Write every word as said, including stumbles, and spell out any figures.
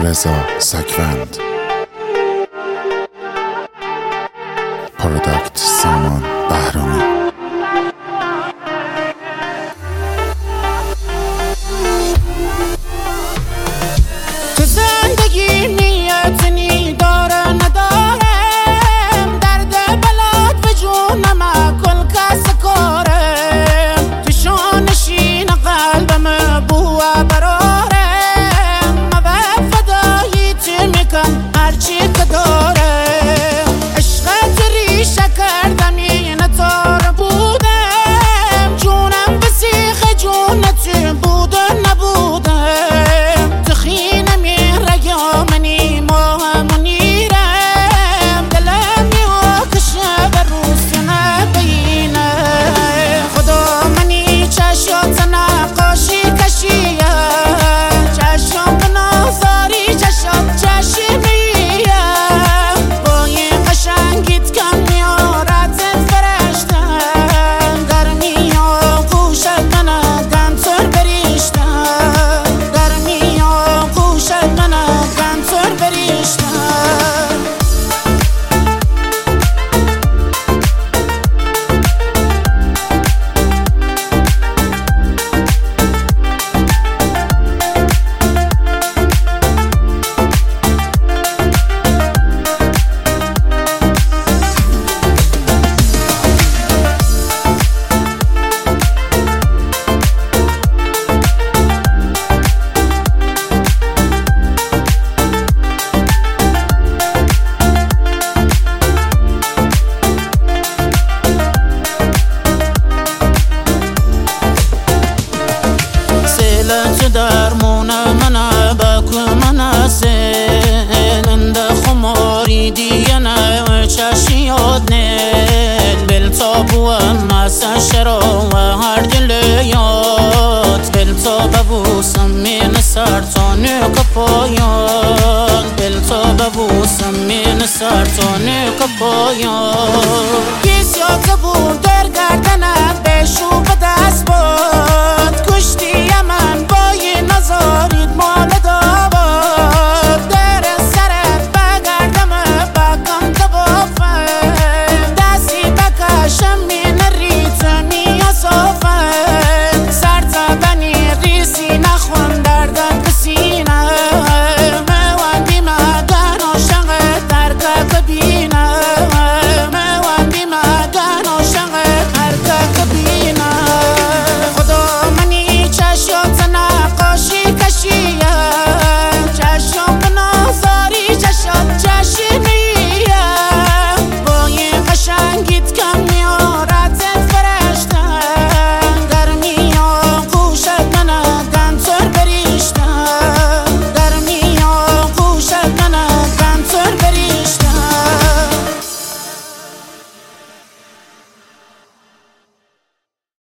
رضا سکوند. پروداکت سامان بهرامی. تو زندگی نیتنی داره ندارم، درد بلاد به جونم کل کس کارم، تو شانشین قلبم بوه برارم، مو فدایی تو میکن هرچی که دارم، عشقت ریشه کردم این تار بودم، جونم به سیخ جونت بود و نبودم، تخینم این رگامنی ماهم و نیرم، دلم میوکشه به روز نبینم، خدا منی چشات نقاشی کشیه، چشم به نازاری چشات چشمیم، با این قشنگیت کم میارتت فرشتم، گرمی ها گوشت منه گنتر بریشتم، گرمی ها گوشت منه گنتر بریشتم. تو درمون منه بکو منه سنده خماری دیگه نه چشیاد نیل بل تابو مسا شرا و هر دل یاد بل تابو من سرطانه کپایان بل تابو من سرطانه کپایان.